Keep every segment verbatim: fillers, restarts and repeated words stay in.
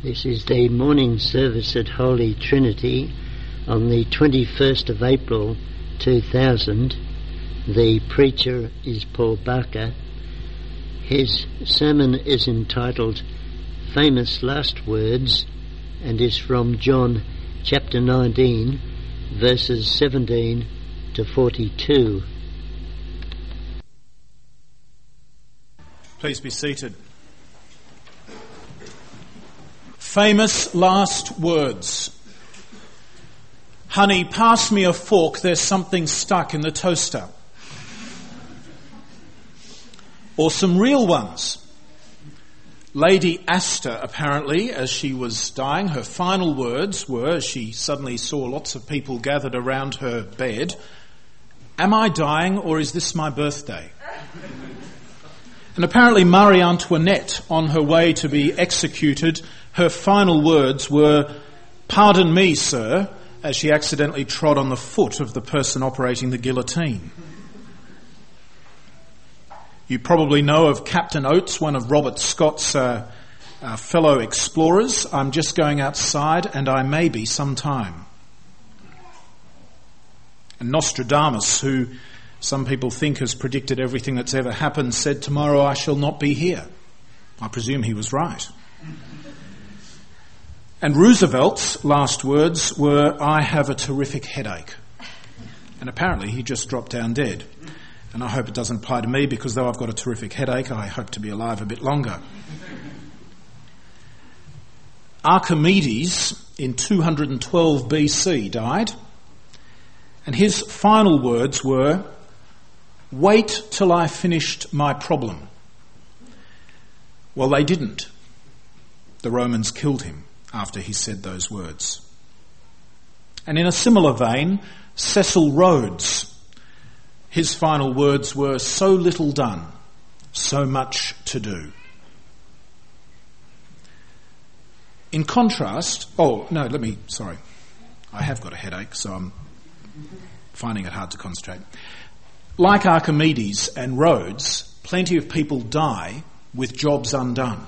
This is the morning service at Holy Trinity on the twenty-first of April two thousand. The preacher is Paul Barker. His sermon is entitled Famous Last Words and is from John chapter nineteen, verses seventeen to forty-two. Please be seated. Famous last words. Honey, pass me a fork, there's something stuck in the toaster. Or some real ones. Lady Astor, apparently, as she was dying, her final words were, as she suddenly saw lots of people gathered around her bed, "Am I dying or is this my birthday?" And apparently Marie Antoinette, on her way to be executed, her final words were, "Pardon me, sir," as she accidentally trod on the foot of the person operating the guillotine. You probably know of Captain Oates, one of Robert Scott's uh, uh, fellow explorers. "I'm just going outside and I may be some time." And Nostradamus, who some people think has predicted everything that's ever happened, said, "Tomorrow I shall not be here." I presume he was right. And Roosevelt's last words were, "I have a terrific headache." And apparently he just dropped down dead. And I hope it doesn't apply to me, because though I've got a terrific headache, I hope to be alive a bit longer. Archimedes in two hundred twelve B C died, and his final words were, "Wait till I finished my problem." Well, they didn't. The Romans killed him after he said those words. And in a similar vein, Cecil Rhodes, his final words were, "So little done, so much to do." In contrast, oh, no, let me, sorry. I have got a headache, so I'm finding it hard to concentrate. Like Archimedes and Rhodes, plenty of people die with jobs undone.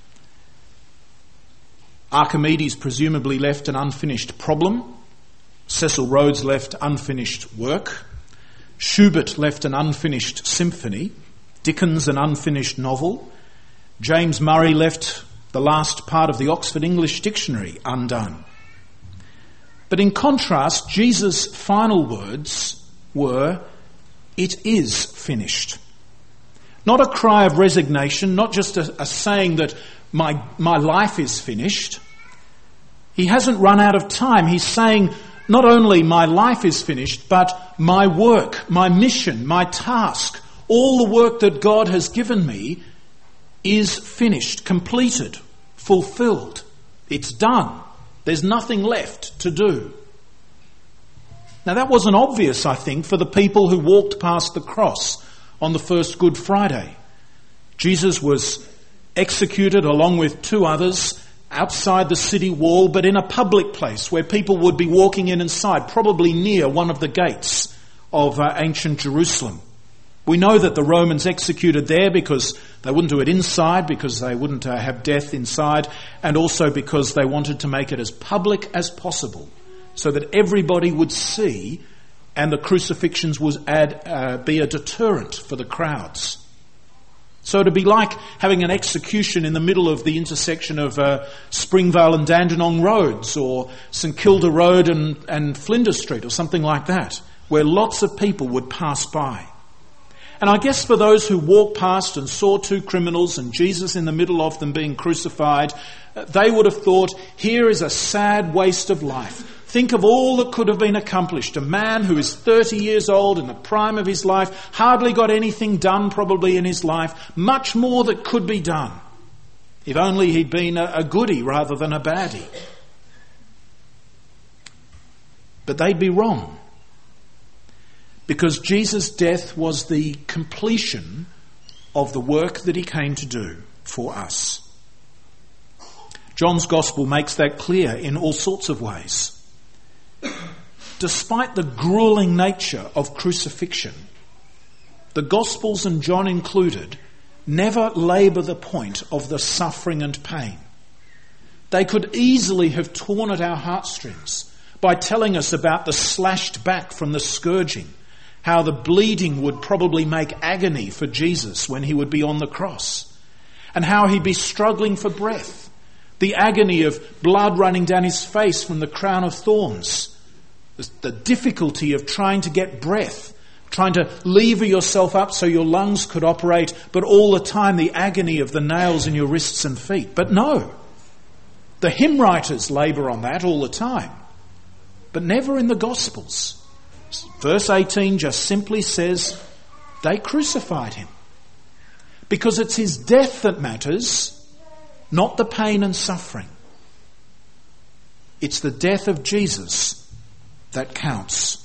Archimedes presumably left an unfinished problem. Cecil Rhodes left unfinished work. Schubert left an unfinished symphony. Dickens an unfinished novel. James Murray left the last part of the Oxford English Dictionary undone. But in contrast, Jesus' final words were, "It is finished." Not a cry of resignation, not just a, a saying that my, my life is finished. He hasn't run out of time. He's saying, not only my life is finished, but my work, my mission, my task, all the work that God has given me is finished, completed, fulfilled. It's done. There's nothing left to do. Now that wasn't obvious, I think, for the people who walked past the cross on the first Good Friday. Jesus was executed along with two others outside the city wall, but in a public place where people would be walking in inside, probably near one of the gates of uh, ancient Jerusalem. We know that the Romans executed there because they wouldn't do it inside, because they wouldn't uh, have death inside, and also because they wanted to make it as public as possible so that everybody would see, and the crucifixions would add, uh, be a deterrent for the crowds. So to be like having an execution in the middle of the intersection of uh, Springvale and Dandenong Roads, or St Kilda Road and, and Flinders Street, or something like that, where lots of people would pass by. And I guess for those who walked past and saw two criminals and Jesus in the middle of them being crucified, they would have thought, here is a sad waste of life. Think of all that could have been accomplished. A man who is thirty years old, in the prime of his life, hardly got anything done probably in his life, much more that could be done. If only he'd been a, a goodie rather than a baddie. But they'd be wrong. Because Jesus' death was the completion of the work that he came to do for us. John's Gospel makes that clear in all sorts of ways. Despite the grueling nature of crucifixion, the Gospels, and John included, never labour the point of the suffering and pain. They could easily have torn at our heartstrings by telling us about the slashed back from the scourging, how the bleeding would probably make agony for Jesus when he would be on the cross, and how he'd be struggling for breath, the agony of blood running down his face from the crown of thorns, the, the difficulty of trying to get breath, trying to lever yourself up so your lungs could operate, but all the time the agony of the nails in your wrists and feet. But no, the hymn writers labour on that all the time, but never in the Gospels. Verse eighteen just simply says they crucified him, because it's his death that matters, not the pain and suffering. It's the death of Jesus that counts.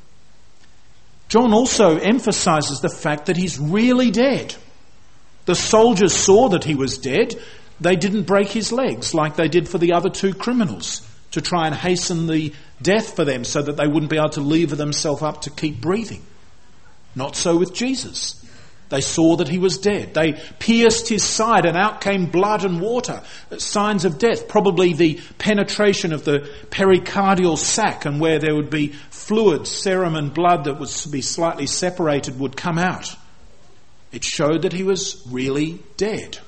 John also emphasises the fact that he's really dead. The soldiers saw that he was dead. They didn't break his legs like they did for the other two criminals to try and hasten the death for them so that they wouldn't be able to lever themselves up to keep breathing. Not so with Jesus. They saw that he was dead. They pierced his side and out came blood and water, signs of death, probably the penetration of the pericardial sac, and where there would be fluid, serum and blood that would be slightly separated would come out. It showed that he was really dead.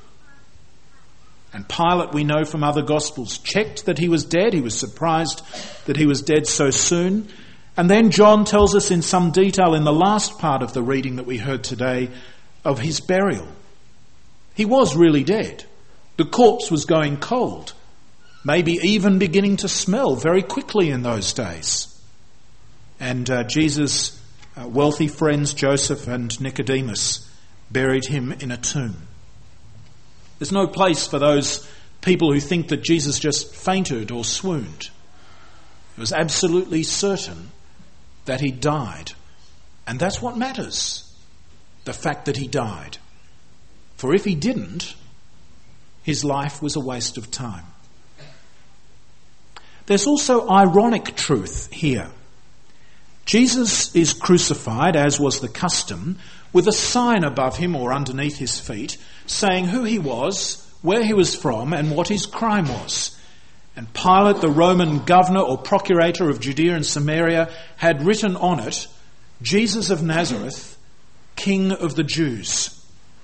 And Pilate, we know from other Gospels, checked that he was dead. He was surprised that he was dead so soon. And then John tells us in some detail in the last part of the reading that we heard today of his burial. He was really dead. The corpse was going cold, maybe even beginning to smell very quickly in those days. And uh, Jesus' uh, wealthy friends Joseph and Nicodemus buried him in a tomb. There's no place for those people who think that Jesus just fainted or swooned. It was absolutely certain that he died. And that's what matters, the fact that he died. For if he didn't, his life was a waste of time. There's also ironic truth here. Jesus is crucified, as was the custom, with a sign above him or underneath his feet saying who he was, where he was from, and what his crime was. And Pilate, the Roman governor or procurator of Judea and Samaria, had written on it, Jesus of Nazareth, King of the Jews.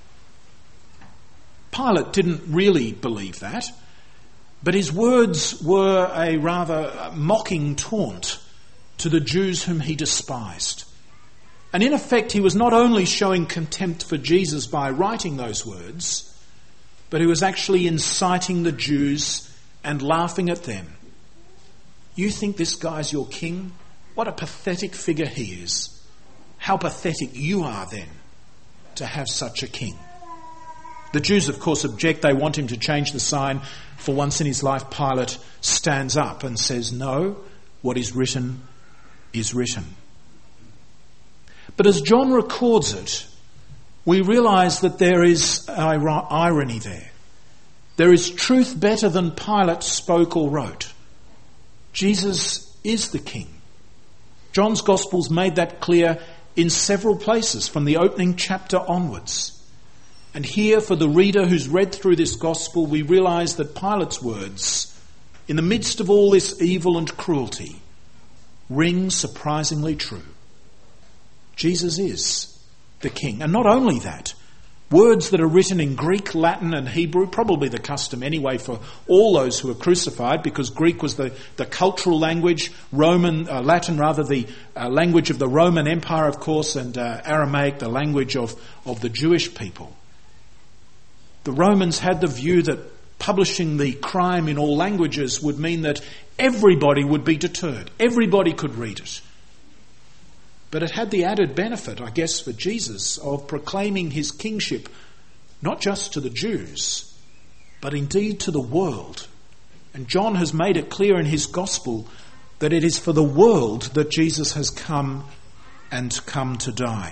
Pilate didn't really believe that, but his words were a rather mocking taunt to the Jews whom he despised. And in effect, he was not only showing contempt for Jesus by writing those words, but he was actually inciting the Jews and laughing at them. You think this guy's your king? What a pathetic figure he is. How pathetic you are then to have such a king. The Jews, of course, object. They want him to change the sign. For once in his life, Pilate stands up and says, no, what is written is written. But as John records it, we realise that there is irony there. There is truth better than Pilate spoke or wrote. Jesus is the king. John's Gospel's made that clear in several places from the opening chapter onwards. And here, for the reader who's read through this Gospel, we realise that Pilate's words, in the midst of all this evil and cruelty, ring surprisingly true. Jesus is the king. And not only that, words that are written in Greek, Latin and Hebrew, probably the custom anyway for all those who were crucified, because Greek was the, the cultural language, Roman, uh, Latin rather, the uh, language of the Roman Empire, of course, and uh, Aramaic, the language of, of the Jewish people. The Romans had the view that publishing the crime in all languages would mean that everybody would be deterred. Everybody could read it. But it had the added benefit, I guess, for Jesus of proclaiming his kingship not just to the Jews, but indeed to the world. And John has made it clear in his gospel that it is for the world that Jesus has come and come to die.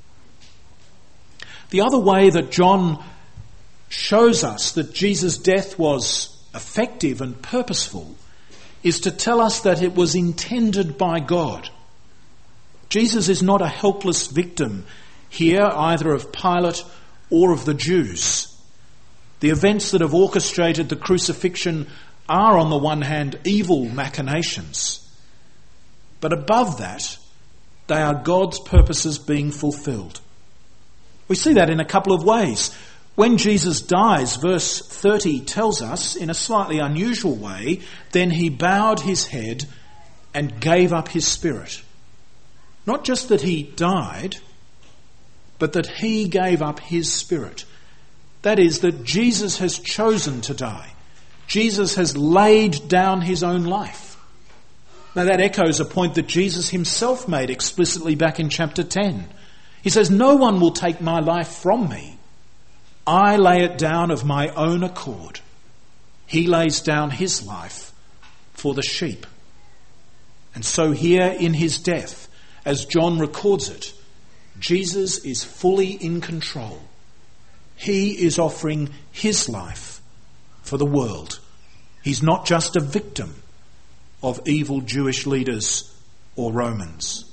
The other way that John shows us that Jesus' death was effective and purposeful is to tell us that it was intended by God. Jesus is not a helpless victim here, either of Pilate or of the Jews. The events that have orchestrated the crucifixion are on the one hand evil machinations, but above that, they are God's purposes being fulfilled. We see that in a couple of ways. When Jesus dies, verse thirty tells us, in a slightly unusual way, then he bowed his head and gave up his spirit. Not just that he died, but that he gave up his spirit. That is, that Jesus has chosen to die. Jesus has laid down his own life. Now that echoes a point that Jesus himself made explicitly back in chapter ten. He says, "No one will take my life from me. I lay it down of my own accord." He lays down his life for the sheep. And so here in his death, as John records it, Jesus is fully in control. He is offering his life for the world. He's not just a victim of evil Jewish leaders or Romans.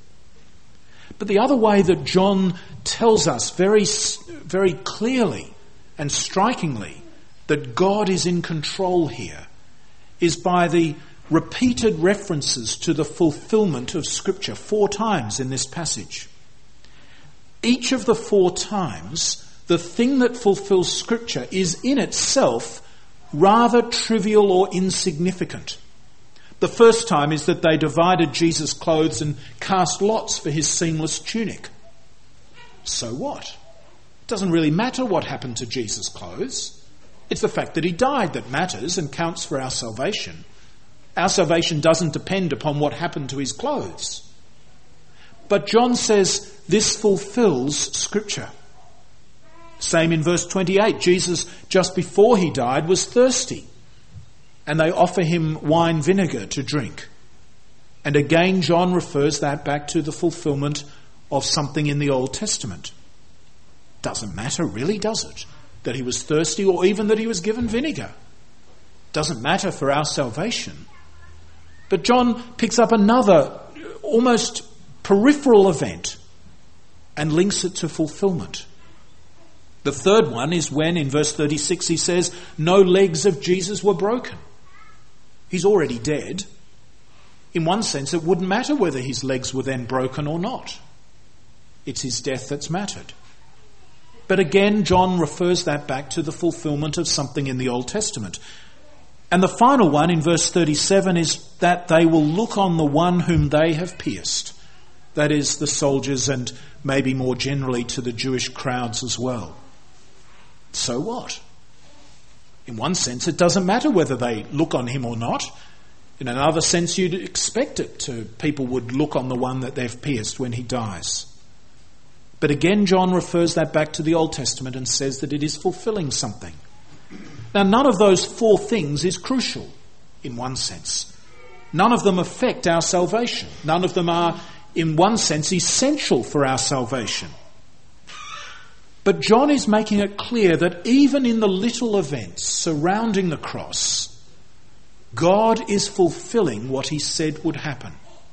But the other way that John tells us very, very clearly and strikingly that God is in control here is by the repeated references to the fulfillment of Scripture, four times in this passage. Each of the four times, the thing that fulfills Scripture is in itself rather trivial or insignificant. The first time is that they divided Jesus' clothes and cast lots for his seamless tunic. So what? It doesn't really matter what happened to Jesus' clothes. It's the fact that he died that matters and counts for our salvation. Our salvation doesn't depend upon what happened to his clothes. But John says this fulfills Scripture. Same in verse twenty-eight. Jesus, just before he died, was thirsty. And they offer him wine vinegar to drink. And again, John refers that back to the fulfillment of something in the Old Testament. Doesn't matter, really, does it? That he was thirsty or even that he was given vinegar. Doesn't matter for our salvation. But John picks up another almost peripheral event and links it to fulfillment. The third one is when, in verse thirty-six, he says, no legs of Jesus were broken. He's already dead. In one sense, it wouldn't matter whether his legs were then broken or not. It's his death that's mattered. But again, John refers that back to the fulfillment of something in the Old Testament. And the final one in verse thirty-seven is that they will look on the one whom they have pierced. That is, the soldiers and maybe more generally to the Jewish crowds as well. So what? In one sense, it doesn't matter whether they look on him or not. In another sense, you'd expect it to. People would look on the one that they've pierced when he dies. But again, John refers that back to the Old Testament and says that it is fulfilling something. Now, none of those four things is crucial in one sense. None of them affect our salvation. None of them are, in one sense, essential for our salvation. But John is making it clear that even in the little events surrounding the cross, God is fulfilling what he said would happen.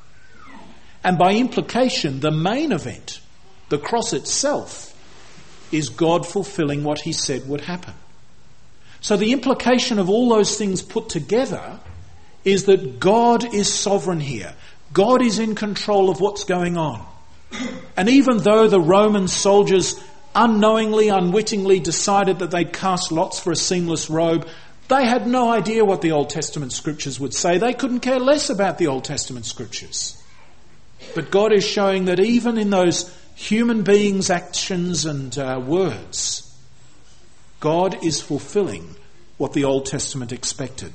And by implication, the main event, the cross itself, is God fulfilling what he said would happen. So the implication of all those things put together is that God is sovereign here. God is in control of what's going on. And even though the Roman soldiers unknowingly, unwittingly decided that they'd cast lots for a seamless robe, they had no idea what the Old Testament scriptures would say. They couldn't care less about the Old Testament scriptures. But God is showing that even in those human beings' actions and uh, words, God is fulfilling what the Old Testament expected.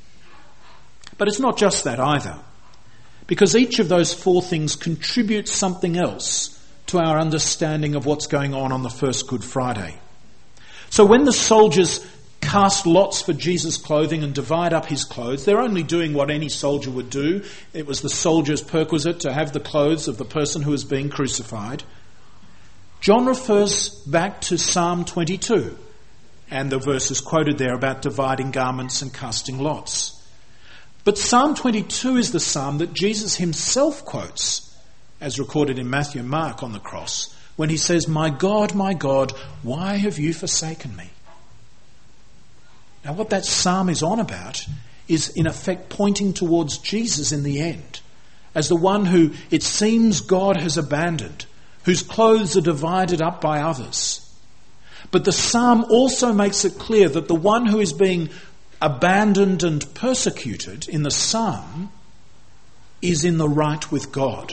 But it's not just that either, because each of those four things contributes something else to our understanding of what's going on on the first Good Friday. So when the soldiers cast lots for Jesus' clothing and divide up his clothes, they're only doing what any soldier would do. It was the soldier's perquisite to have the clothes of the person who was being crucified. John refers back to Psalm twenty-two and the verses quoted there about dividing garments and casting lots. But Psalm twenty-two is the psalm that Jesus himself quotes, as recorded in Matthew and Mark on the cross, when he says, "My God, my God, why have you forsaken me?" Now what that psalm is on about is in effect pointing towards Jesus in the end, as the one who it seems God has abandoned, whose clothes are divided up by others. But the psalm also makes it clear that the one who is being abandoned and persecuted in the psalm is in the right with God.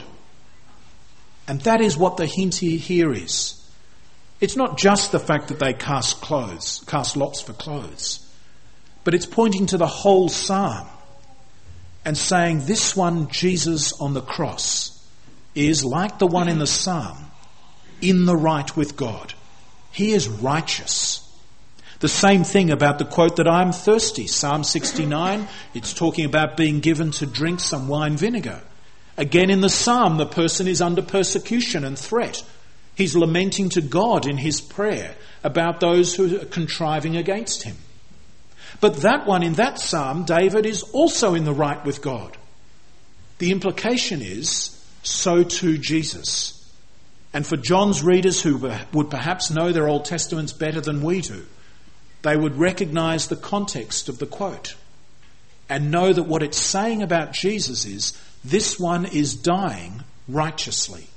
And that is what the hint here is. It's not just the fact that they cast clothes, cast lots for clothes, but it's pointing to the whole psalm and saying this one, Jesus on the cross, is like the one in the psalm, in the right with God. He is righteous. The same thing about the quote that I'm thirsty, Psalm sixty-nine, it's talking about being given to drink some wine vinegar. Again in the psalm, the person is under persecution and threat. He's lamenting to God in his prayer about those who are contriving against him. But that one in that psalm, David is also in the right with God. The implication is, so too Jesus. And for John's readers who would perhaps know their Old Testaments better than we do, they would recognise the context of the quote and know that what it's saying about Jesus is, this one is dying righteously.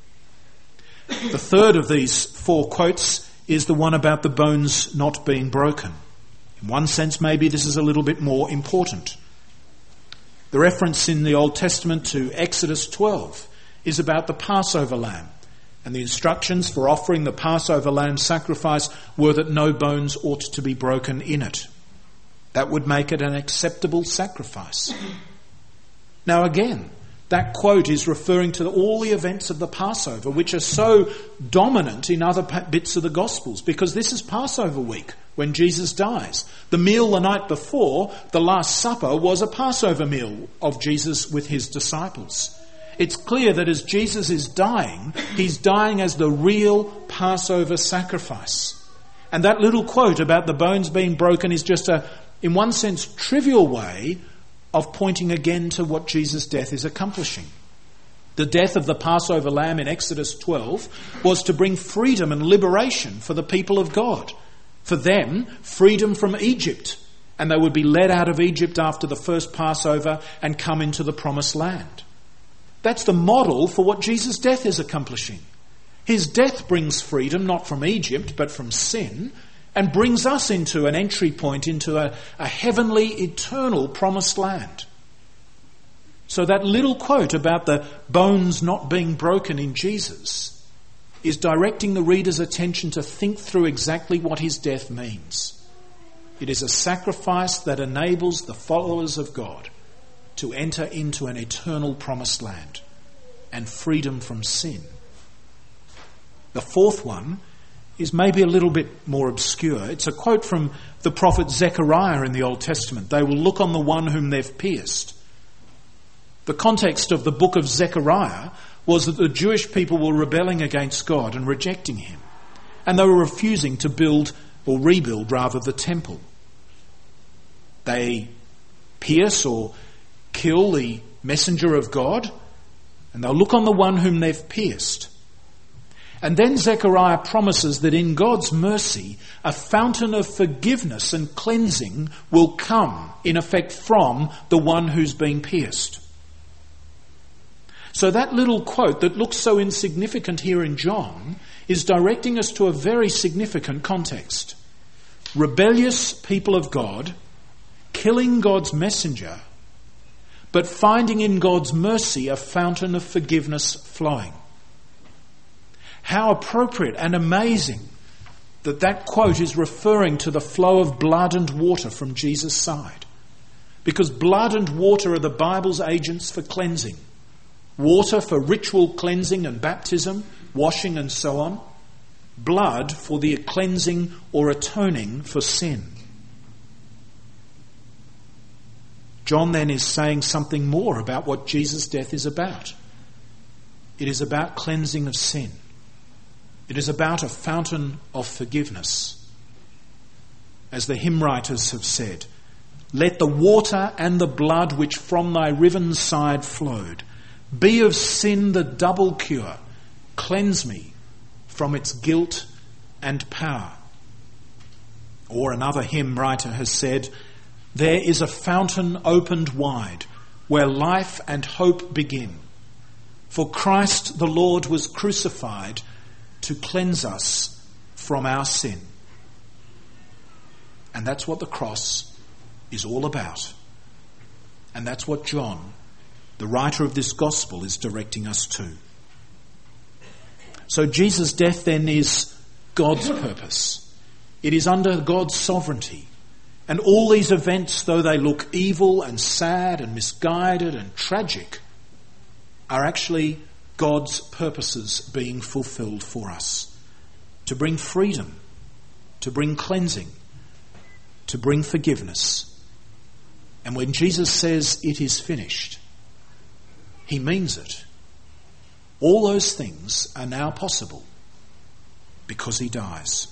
The third of these four quotes is the one about the bones not being broken. In one sense, maybe this is a little bit more important. The reference in the Old Testament to Exodus twelve is about the Passover lamb. And the instructions for offering the Passover lamb sacrifice were that no bones ought to be broken in it. That would make it an acceptable sacrifice. Now again, that quote is referring to all the events of the Passover, which are so dominant in other bits of the Gospels, because this is Passover week when Jesus dies. The meal the night before, the Last Supper, was a Passover meal of Jesus with his disciples. It's clear that as Jesus is dying, he's dying as the real Passover sacrifice. And that little quote about the bones being broken is just a, in one sense, trivial way of pointing again to what Jesus' death is accomplishing. The death of the Passover lamb in Exodus twelve was to bring freedom and liberation for the people of God. For them, freedom from Egypt. And they would be led out of Egypt after the first Passover and come into the promised land. That's the model for what Jesus' death is accomplishing. His death brings freedom, not from Egypt, but from sin, and brings us into an entry point into a, a heavenly, eternal promised land. So that little quote about the bones not being broken in Jesus is directing the reader's attention to think through exactly what his death means. It is a sacrifice that enables the followers of God to enter into an eternal promised land and freedom from sin. The fourth one is maybe a little bit more obscure. It's a quote from the prophet Zechariah in the Old Testament. They will look on the one whom they've pierced. The context of the book of Zechariah was that the Jewish people were rebelling against God and rejecting him. And they were refusing to build, or rebuild rather, the temple. They pierce or kill the messenger of God, and they'll look on the one whom they've pierced. And then Zechariah promises that in God's mercy, a fountain of forgiveness and cleansing will come, in effect, from the one who's been pierced. So that little quote that looks so insignificant here in John is directing us to a very significant context. Rebellious people of God, killing God's messenger, but finding in God's mercy a fountain of forgiveness flowing. How appropriate and amazing that that quote is referring to the flow of blood and water from Jesus' side. Because blood and water are the Bible's agents for cleansing. Water for ritual cleansing and baptism, washing and so on. Blood for the cleansing or atoning for sin. John then is saying something more about what Jesus' death is about. It is about cleansing of sin. It is about a fountain of forgiveness. As the hymn writers have said, let the water and the blood which from thy riven side flowed be of sin the double cure, cleanse me from its guilt and power. Or another hymn writer has said, "There is a fountain opened wide where life and hope begin. For Christ the Lord was crucified to cleanse us from our sin." And that's what the cross is all about. And that's what John, the writer of this gospel, is directing us to. So Jesus' death then is God's purpose. It is under God's sovereignty. And all these events, though they look evil and sad and misguided and tragic, are actually God's purposes being fulfilled for us. To bring freedom, to bring cleansing, to bring forgiveness. And when Jesus says it is finished, he means it. All those things are now possible because he dies.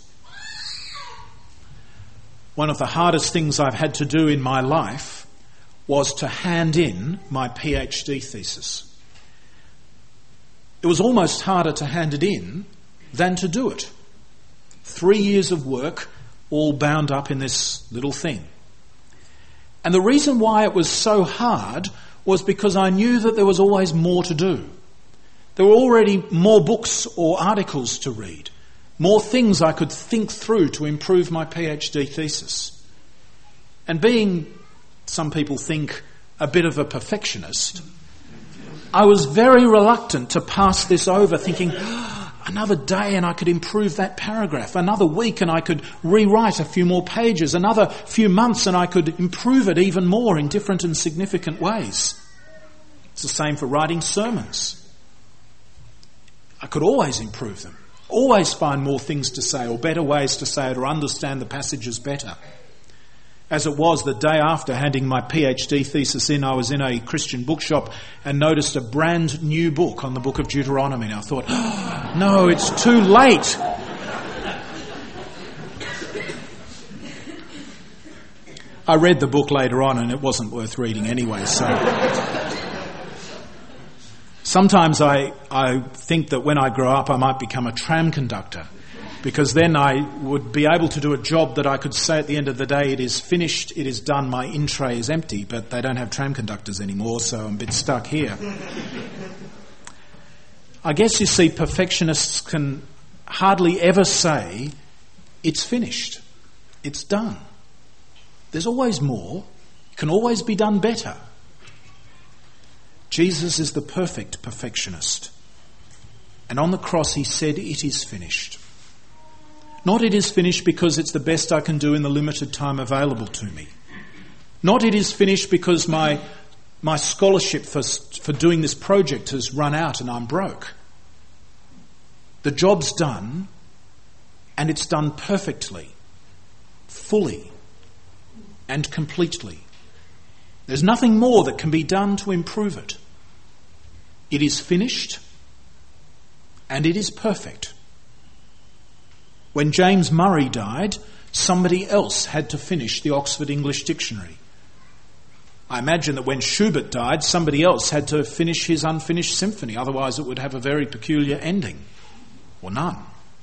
One of the hardest things I've had to do in my life was to hand in my PhD thesis. It was almost harder to hand it in than to do it. Three years of work all bound up in this little thing. And the reason why it was so hard was because I knew that there was always more to do. There were already more books or articles to read, more things I could think through to improve my PhD thesis. And being, some people think, a bit of a perfectionist, I was very reluctant to pass this over, thinking, oh, another day and I could improve that paragraph, another week and I could rewrite a few more pages, another few months and I could improve it even more in different and significant ways. It's the same for writing sermons. I could always improve them, always find more things to say or better ways to say it or understand the passages better. As it was, the day after handing my PhD thesis in, I was in a Christian bookshop and noticed a brand new book on the book of Deuteronomy. And I thought, oh, no, it's too late. I read the book later on and it wasn't worth reading anyway, so... Sometimes I, I think that when I grow up I might become a tram conductor, because then I would be able to do a job that I could say at the end of the day, it is finished, it is done, my in tray is empty, but they don't have tram conductors anymore, so I'm a bit stuck here. I guess, you see, perfectionists can hardly ever say, it's finished, it's done. There's always more, it can always be done better. Jesus is the perfect perfectionist. And on the cross he said, it is finished. Not it is finished because it's the best I can do in the limited time available to me. Not it is finished because my, my scholarship for, for doing this project has run out and I'm broke. The job's done, and it's done perfectly, fully, and completely. There's nothing more that can be done to improve it. It is finished and it is perfect. When James Murray died, somebody else had to finish the Oxford English Dictionary. I imagine that when Schubert died, somebody else had to finish his unfinished symphony, otherwise it would have a very peculiar ending, or none.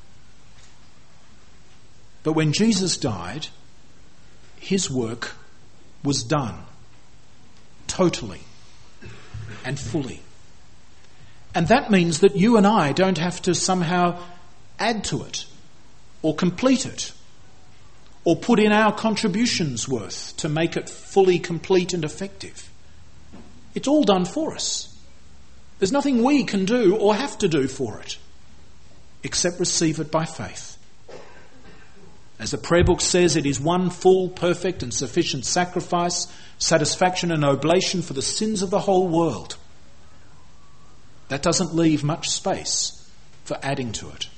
But when Jesus died, his work was done. Totally and fully. And that means that you and I don't have to somehow add to it or complete it or put in our contributions worth to make it fully complete and effective. It's all done for us. There's nothing we can do or have to do for it except receive it by faith. As the prayer book says, it is one full, perfect and sufficient sacrifice, satisfaction and oblation for the sins of the whole world. That doesn't leave much space for adding to it.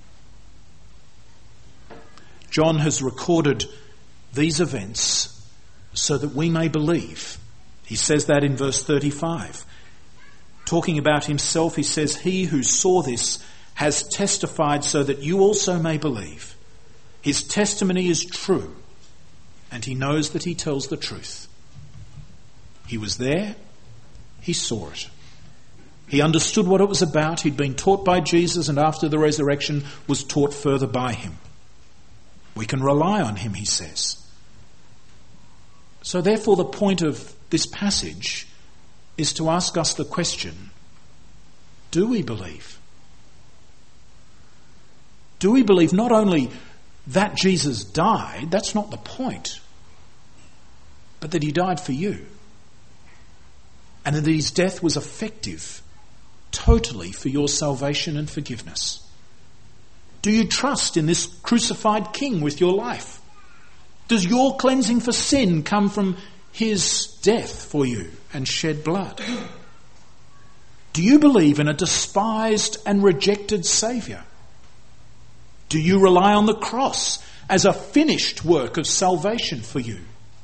John has recorded these events so that we may believe. He says that in verse thirty-five. Talking about himself, he says, he who saw this has testified so that you also may believe. His testimony is true, and he knows that he tells the truth. He was there, he saw it. He understood what it was about, he'd been taught by Jesus, and after the resurrection was taught further by him. We can rely on him, he says. So therefore the point of this passage is to ask us the question, do we believe? Do we believe not only that Jesus died, that's not the point, but that he died for you, and that his death was effective totally for your salvation and forgiveness? Do you trust in this crucified King with your life? Does your cleansing for sin come from his death for you and shed blood? Do you believe in a despised and rejected Saviour? Do you rely on the cross as a finished work of salvation for you?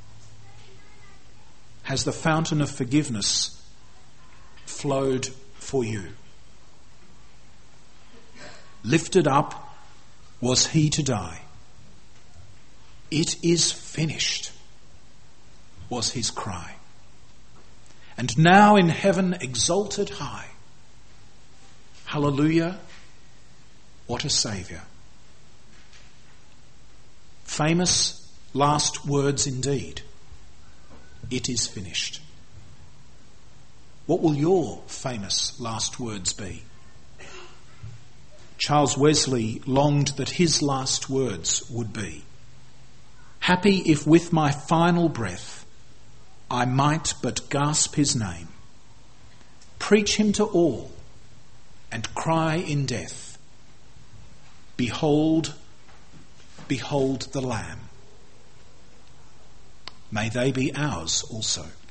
Has the fountain of forgiveness flowed for you? Lifted up was he to die. It is finished was his cry. And now in heaven exalted high. Hallelujah, what a Saviour. Famous last words indeed. It is finished. What will your famous last words be? Charles Wesley longed that his last words would be, happy if with my final breath I might but gasp his name, preach him to all and cry in death, behold, behold the Lamb. May they be ours also.